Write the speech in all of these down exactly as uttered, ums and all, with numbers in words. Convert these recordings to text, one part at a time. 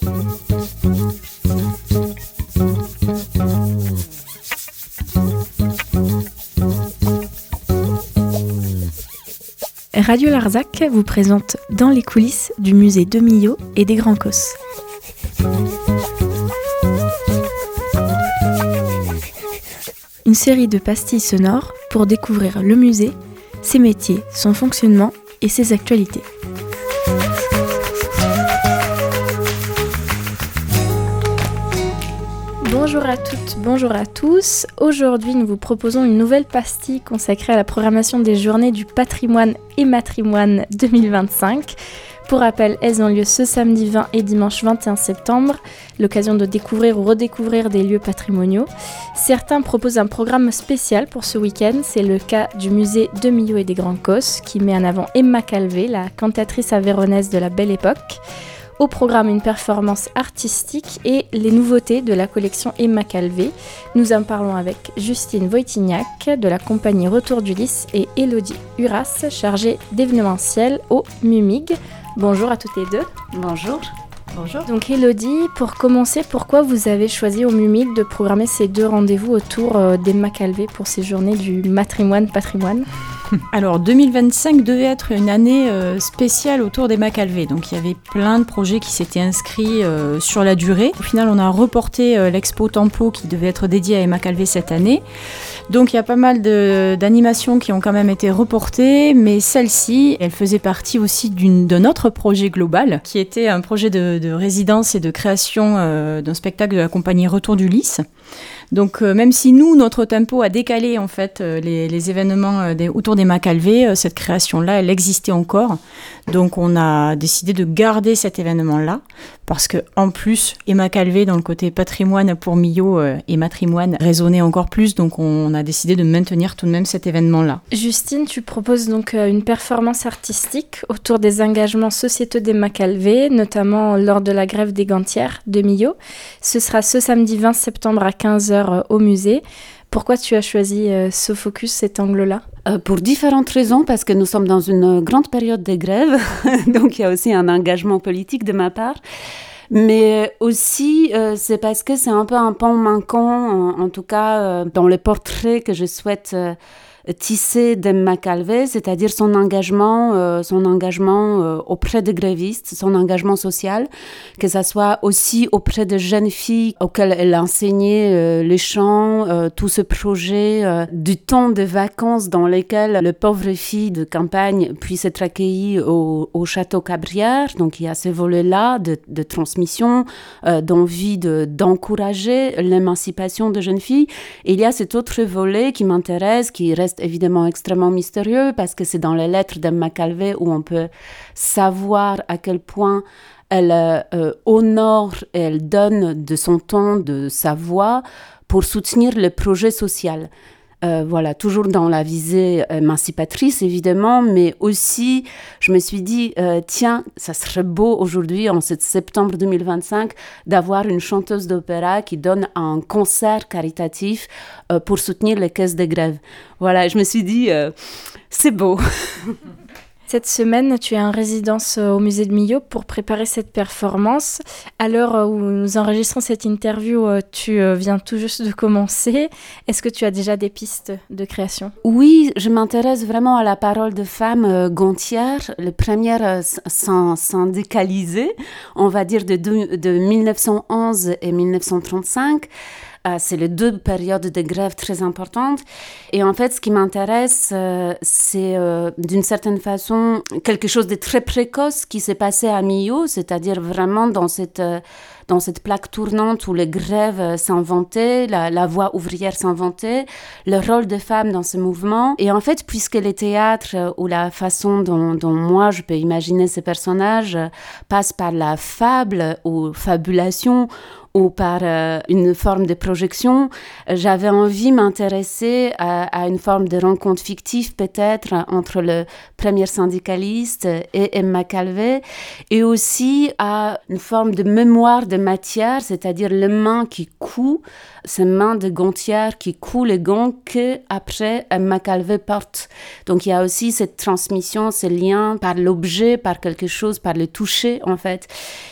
Radio Larzac vous présente Dans les coulisses du musée de Millau et des Grands Cosses. Une série de pastilles sonores pour découvrir le musée, ses métiers, son fonctionnement et ses actualités. Bonjour à toutes, bonjour à tous. Aujourd'hui, nous vous proposons une nouvelle pastille consacrée à la programmation des Journées du patrimoine et matrimoine deux mille vingt-cinq. Pour rappel, elles ont lieu ce samedi vingt et dimanche vingt et un septembre, l'occasion de découvrir ou redécouvrir des lieux patrimoniaux. Certains proposent un programme spécial pour ce week-end, c'est le cas du musée de Millau et des Grands Cosses, qui met en avant Emma Calvé, la cantatrice aveyronnaise de la Belle Époque. Au programme, une performance artistique et les nouveautés de la collection Emma Calvé. Nous en parlons avec Justine Wojtyniak de la compagnie Retour du Lys et Élodie Uras, chargée d'événementiel au MUMIG. Bonjour à toutes les deux. Bonjour. Bonjour. Donc Élodie, pour commencer, pourquoi vous avez choisi au MUMIG de programmer ces deux rendez-vous autour euh, d'Emma Calvé pour ces journées du matrimoine-patrimoine ? Alors deux mille vingt-cinq devait être une année euh, spéciale autour d'Emma Calvé. Donc il y avait plein de projets qui s'étaient inscrits euh, sur la durée. Au final, on a reporté euh, l'expo Tempo qui devait être dédiée à Emma Calvé cette année. Donc il y a pas mal de, d'animations qui ont quand même été reportées, mais celle-ci, elle faisait partie aussi d'une, d'un autre projet global, qui était un projet de, de résidence et de création euh, d'un spectacle de la compagnie Retour du Lys. Donc euh, même si nous, notre tempo a décalé en fait euh, les, les événements euh, des, autour d'Emma Calvé, euh, cette création-là, elle existait encore. Donc on a décidé de garder cet événement-là, parce que en plus, Emma Calvé, dans le côté patrimoine pour Millau euh, et matrimoine, résonnait encore plus, donc on a décidé de maintenir tout de même cet événement-là. Justine, tu proposes donc euh, une performance artistique autour des engagements sociétaux d'Emma Calvé, notamment lors de la grève des gantières de Millau. Ce sera ce samedi vingt septembre à quinze heures au musée. Pourquoi tu as choisi euh, ce focus, cet angle-là ? euh, Pour différentes raisons, parce que nous sommes dans une grande période de grève, donc il y a aussi un engagement politique de ma part. Mais aussi, euh, c'est parce que c'est un peu un pan manquant, en, en tout cas euh, dans le portrait que je souhaite euh, tisser d'Emma Calvé, c'est-à-dire son engagement, euh, son engagement euh, auprès des grévistes, son engagement social, que ça soit aussi auprès de jeunes filles auxquelles elle a enseigné euh, le chant, euh, tout ce projet euh, du temps de vacances dans lequel les pauvres filles de campagne puissent être accueillies au, au château Cabrières. Donc il y a ce volet-là de, de transmission, euh, d'envie de, d'encourager l'émancipation de jeunes filles. Et il y a cet autre volet qui m'intéresse, qui reste évidemment extrêmement mystérieux parce que c'est dans les lettres d'Emma Calvé où on peut savoir à quel point elle euh, honore et elle donne de son temps, de sa voix pour soutenir le projet social. Euh, voilà, toujours dans la visée émancipatrice, évidemment, mais aussi, je me suis dit, euh, tiens, ça serait beau aujourd'hui, en ce septembre deux mille vingt-cinq, d'avoir une chanteuse d'opéra qui donne un concert caritatif euh, pour soutenir les caisses de grève. Voilà, je me suis dit, euh, c'est beau. Cette semaine, tu es en résidence au musée de Millau pour préparer cette performance. À l'heure où nous enregistrons cette interview, tu viens tout juste de commencer. Est-ce que tu as déjà des pistes de création ? Oui, je m'intéresse vraiment à la parole de femmes euh, gantières, les premières euh, syndicalisées, on va dire de, de, de mille neuf cent onze et mille neuf cent trente-cinq. Euh, c'est les deux périodes de grève très importantes. Et en fait, ce qui m'intéresse, euh, c'est euh, d'une certaine façon quelque chose de très précoce qui s'est passé à Millau, c'est-à-dire vraiment dans cette, euh, dans cette plaque tournante où les grèves euh, s'inventaient, la, la voix ouvrière s'inventait, le rôle des femmes dans ce mouvement. Et en fait, puisque le théâtre euh, ou la façon dont, dont moi je peux imaginer ces personnages euh, passe par la fable ou fabulation, ou par euh, une forme de projection, j'avais envie de m'intéresser à, à une forme de rencontre fictive peut-être entre le premier syndicaliste et Emma Calvé, et aussi à une forme de mémoire de matière, c'est-à-dire les mains qui couent, ces mains de gantières qui couent les gants qu'après Emma Calvé porte. Donc il y a aussi cette transmission, ce lien par l'objet, par quelque chose, par le toucher en fait.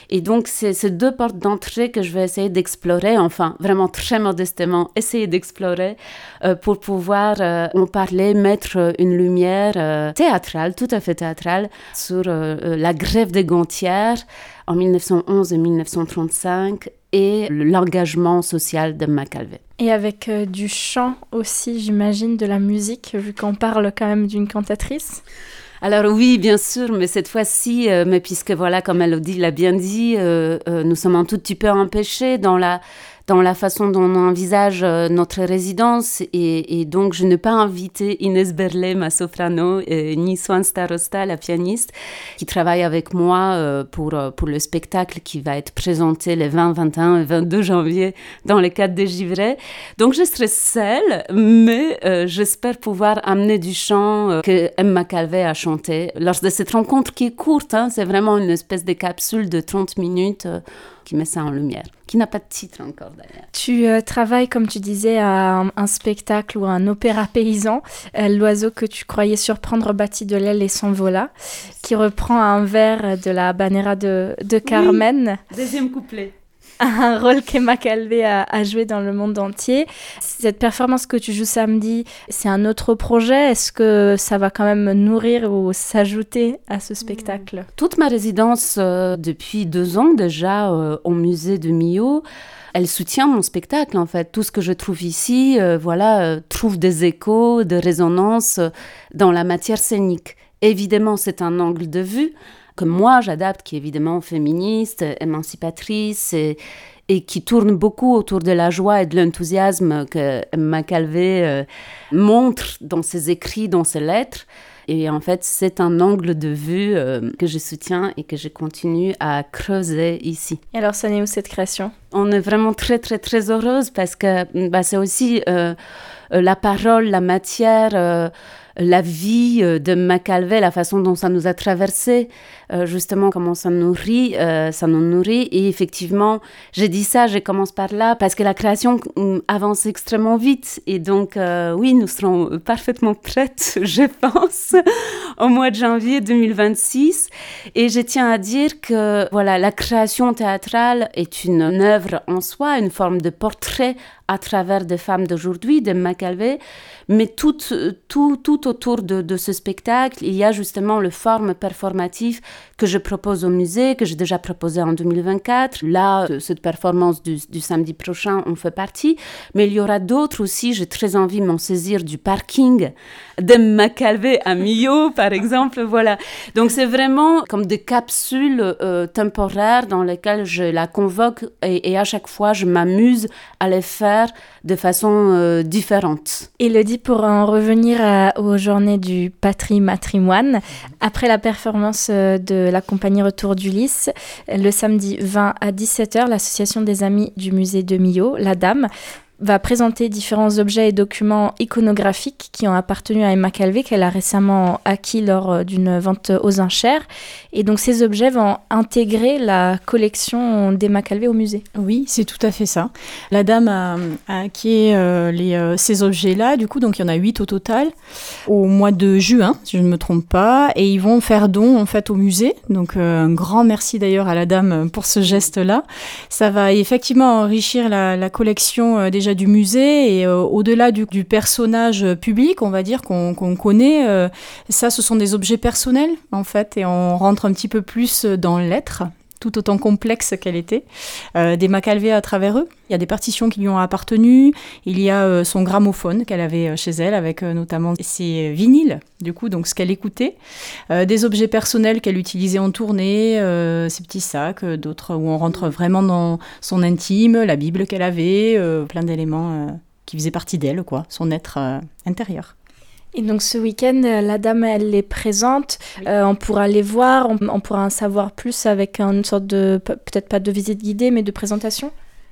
Et donc, c'est ces deux portes d'entrée que je vais essayer d'explorer, enfin, vraiment très modestement, essayer d'explorer euh, pour pouvoir euh, en parler, mettre une lumière euh, théâtrale, tout à fait théâtrale, sur euh, la grève des gantières en mille neuf cent onze et mille neuf cent trente-cinq et l'engagement social de McAlvey. Et avec euh, du chant aussi, j'imagine, de la musique, vu qu'on parle quand même d'une cantatrice. Alors oui, bien sûr, mais cette fois-ci, euh, mais puisque voilà, comme Elodie l'a bien dit, euh, euh, nous sommes un tout petit peu empêchés dans la, dans la façon dont on envisage euh, notre résidence. Et, et donc, je n'ai pas invité Inès Berlet, ma soprano, et, ni Swan Starosta, la pianiste, qui travaille avec moi euh, pour, euh, pour le spectacle qui va être présenté les vingt, vingt et un et vingt-deux janvier dans le cadre des Givrets. Donc, je serai seule, mais euh, j'espère pouvoir amener du chant euh, que M. McAlvey a chanté lors de cette rencontre qui est courte. Hein, c'est vraiment une espèce de capsule de trente minutes euh, qui met ça en lumière, qui n'a pas de titre encore d'ailleurs. Tu euh, travailles, comme tu disais, à un, un spectacle ou un opéra paysan, euh, L'oiseau que tu croyais surprendre battit de l'aile et s'envola, qui reprend un vers de la Habanera de, de Carmen. Oui, deuxième couplet. Un rôle que McAlvey a, a joué dans le monde entier. Cette performance que tu joues samedi, c'est un autre projet. Est-ce que ça va quand même nourrir ou s'ajouter à ce spectacle ? Toute ma résidence euh, depuis deux ans déjà euh, au musée de Millau, elle soutient mon spectacle en fait. Tout ce que je trouve ici, euh, voilà, euh, trouve des échos, des résonances euh, dans la matière scénique. Évidemment, c'est un angle de vue que moi j'adapte, qui est évidemment féministe, émancipatrice et, et qui tourne beaucoup autour de la joie et de l'enthousiasme que McAlvey euh, montre dans ses écrits, dans ses lettres. Et en fait, c'est un angle de vue euh, que je soutiens et que je continue à creuser ici. Et alors, ça en est où cette création ? On est vraiment très, très, très heureuse parce que bah, c'est aussi euh, la parole, la matière... Euh, la vie de McAlvey, la façon dont ça nous a traversé, euh, justement comment ça nourrit, euh, ça nous nourrit. Et effectivement, j'ai dit ça, je commence par là, parce que la création euh, avance extrêmement vite. Et donc, euh, oui, nous serons parfaitement prêtes, je pense, au mois de janvier deux mille vingt-six. Et je tiens à dire que voilà, la création théâtrale est une œuvre en soi, une forme de portrait à travers des femmes d'aujourd'hui, de McAlvey, mais tout, tout, tout autour de, de ce spectacle, il y a justement le forme performative que je propose au musée, que j'ai déjà proposé en deux mille vingt-quatre. Là, cette performance du, du samedi prochain, on fait partie, mais il y aura d'autres aussi. J'ai très envie de m'en saisir du parking de McAlvey à Millau, par exemple, voilà. Donc, c'est vraiment comme des capsules euh, temporaires dans lesquelles je la convoque et, et à chaque fois, je m'amuse à les faire de façon euh, différente. Élodie, pour en revenir à, aux journées du Patrie-Matrimoine, après la performance de la compagnie Retour d'Ulysse, le samedi vingt à dix-sept heures, l'association des amis du musée de Millau, la Dame, va présenter différents objets et documents iconographiques qui ont appartenu à Emma McAlvey, qu'elle a récemment acquis lors d'une vente aux enchères. Et donc ces objets vont intégrer la collection d'Emma McAlvey au musée. Oui, c'est tout à fait ça. La Dame a, a acquis euh, les, euh, ces objets-là, du coup, donc il y en a huit au total, au mois de juin, si je ne me trompe pas, et ils vont faire don en fait au musée. Donc euh, un grand merci d'ailleurs à la Dame pour ce geste-là. Ça va effectivement enrichir la, la collection euh, déjà du musée et euh, au-delà du, du personnage public, on va dire, qu'on, qu'on connaît, euh, ça, ce sont des objets personnels, en fait, et on rentre un petit peu plus dans l'être, tout autant complexe qu'elle était, euh, des McAlvey à travers eux. Il y a des partitions qui lui ont appartenu, il y a euh, son gramophone qu'elle avait chez elle, avec euh, notamment ses vinyles, du coup, donc ce qu'elle écoutait, euh, des objets personnels qu'elle utilisait en tournée, euh, ses petits sacs, euh, d'autres où on rentre vraiment dans son intime, la Bible qu'elle avait, euh, plein d'éléments euh, qui faisaient partie d'elle, quoi, son être euh, intérieur. Et donc ce week-end, la Dame, elle est présente, oui. euh, on pourra les voir, on, on pourra en savoir plus avec une sorte de, peut-être pas de visite guidée, mais de présentation.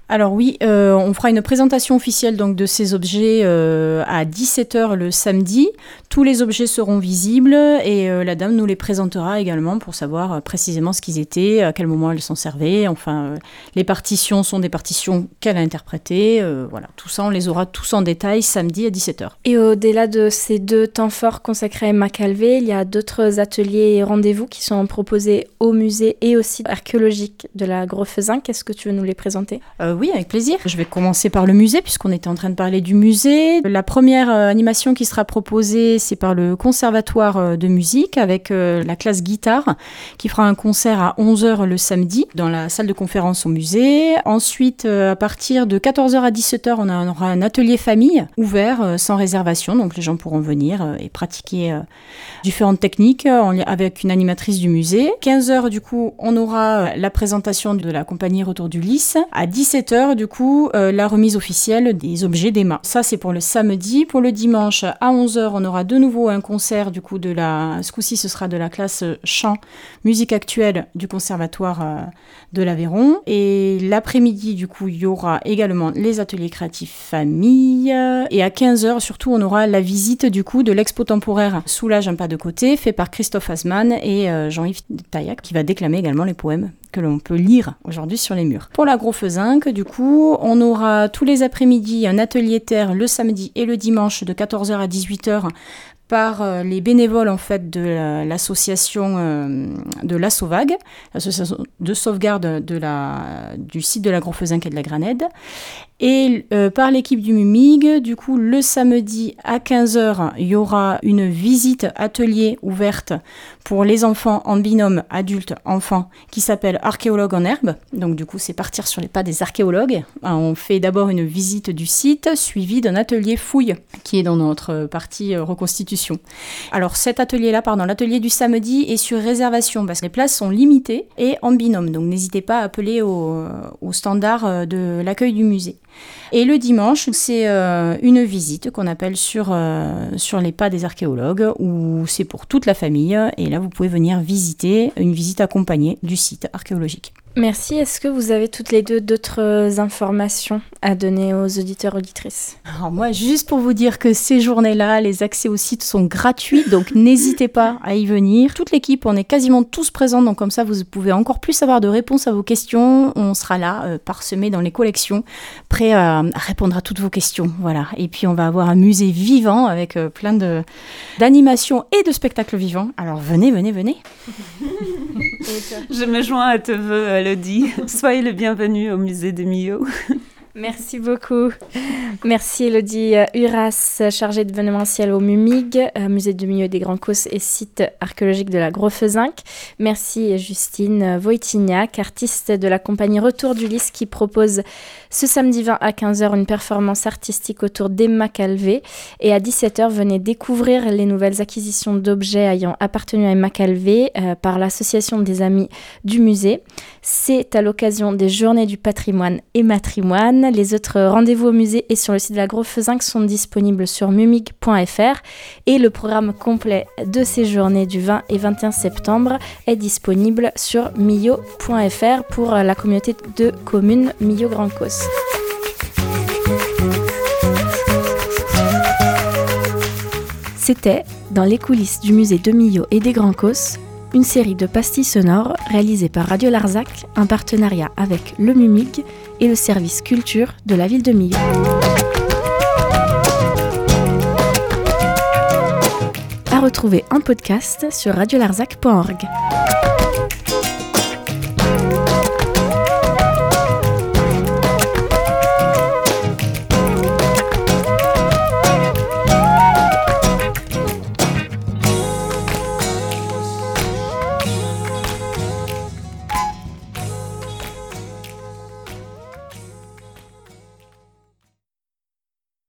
Alors oui, euh, on fera une présentation officielle donc, de ces objets euh, à dix-sept heures le samedi. Tous les objets seront visibles et euh, la dame nous les présentera également pour savoir euh, précisément ce qu'ils étaient, à quel moment elles s'en servaient. Enfin, euh, les partitions sont des partitions qu'elle a interprétées. Euh, voilà, tout ça, on les aura tous en détail samedi à dix-sept heures. Et au-delà de ces deux temps forts consacrés à Emma Calvé, il y a d'autres ateliers et rendez-vous qui sont proposés au musée et au site archéologique de la Grofezinck. Est-ce que tu veux nous les présenter ? euh, Oui, avec plaisir. Je vais commencer par le musée, puisqu'on était en train de parler du musée. La première euh, animation qui sera proposée, c'est par le Conservatoire euh, de musique, avec euh, la classe guitare, qui fera un concert à onze heures le samedi, dans la salle de conférence au musée. Ensuite, euh, à partir de quatorze heures à dix-sept heures, on, a, on aura un atelier famille, ouvert, euh, sans réservation, donc les gens pourront venir euh, et pratiquer euh, différentes techniques, euh, en, avec une animatrice du musée. quinze heures, du coup, on aura euh, la présentation de la compagnie Retour d'Ulysse. À dix-sept heures, du coup, euh, la remise officielle des objets d'Emma. Ça, c'est pour le samedi. Pour le dimanche, à onze heures, on aura de nouveau un concert, du coup, de la... Ce coup-ci, ce sera de la classe chant, musique actuelle du Conservatoire euh, de l'Aveyron. Et l'après-midi, du coup, il y aura également les ateliers créatifs famille. Et à quinze heures, surtout, on aura la visite, du coup, de l'expo temporaire Soulage un pas de côté, fait par Christophe Asman et euh, Jean-Yves Taillac, qui va déclamer également les poèmes que l'on peut lire aujourd'hui sur les murs. Pour la Grofezinck, du coup, on aura tous les après-midi un atelier terre le samedi et le dimanche de quatorze heures à dix-huit heures par euh, les bénévoles en fait de la, l'association euh, de la Sauvag, l'association de sauvegarde de la, du site de la Grofezinck et de la Granède, et euh, par l'équipe du MUMIG. Du coup, le samedi à quinze heures, il y aura une visite atelier ouverte pour les enfants en binôme adultes-enfants qui s'appelle Archéologue en herbe. Donc du coup, c'est partir sur les pas des archéologues. On fait d'abord une visite du site, suivie d'un atelier fouille, qui est dans notre partie reconstitution. Alors cet atelier-là, pardon, l'atelier du samedi est sur réservation, parce que les places sont limitées et en binôme. Donc n'hésitez pas à appeler au, au standard de l'accueil du musée. Et le dimanche, c'est euh, une visite qu'on appelle sur, euh, sur les pas des archéologues, où c'est pour toute la famille. Et là, vous pouvez venir visiter, une visite accompagnée du site archéologique. Merci. Est-ce que vous avez toutes les deux d'autres informations à donner aux auditeurs auditrices ? Alors moi, juste pour vous dire que ces journées-là, les accès au site sont gratuits, donc n'hésitez pas à y venir. Toute l'équipe, on est quasiment tous présents, donc comme ça, vous pouvez encore plus avoir de réponses à vos questions. On sera là, euh, parsemés dans les collections, prêts à, à répondre à toutes vos questions. Voilà. Et puis, on va avoir un musée vivant avec euh, plein de, d'animations et de spectacles vivants. Alors venez, venez, venez. Je me joins à tes vœux, Elodie. Soyez le bienvenu au musée de Millau. Merci beaucoup. Merci Elodie Uras, chargée d'événementiel au MUMIG, musée de Millau et des Grands Causses et site archéologique de la Grofezinck. Merci Justine Wojciniak, artiste de la compagnie Retour d'Ulysse, qui propose ce samedi vingt à quinze heures une performance artistique autour d'Emma Calvé. Et à dix-sept heures, venez découvrir les nouvelles acquisitions d'objets ayant appartenu à Emma Calvé euh, par l'association des amis du musée. C'est à l'occasion des Journées du patrimoine et matrimoine. Les autres rendez-vous au musée et sur le site de la Grofezinck sont disponibles sur mumig point f r et le programme complet de ces journées du vingt et vingt et un septembre est disponible sur millau point f r pour la communauté de communes Millau Grands Causses. C'était dans les coulisses du musée de Millau et des Grands Causses, une série de pastilles sonores réalisées par Radio Larzac, en partenariat avec le MUMIG et le service culture de la ville de Millau. À retrouver en podcast sur radio larzac point org.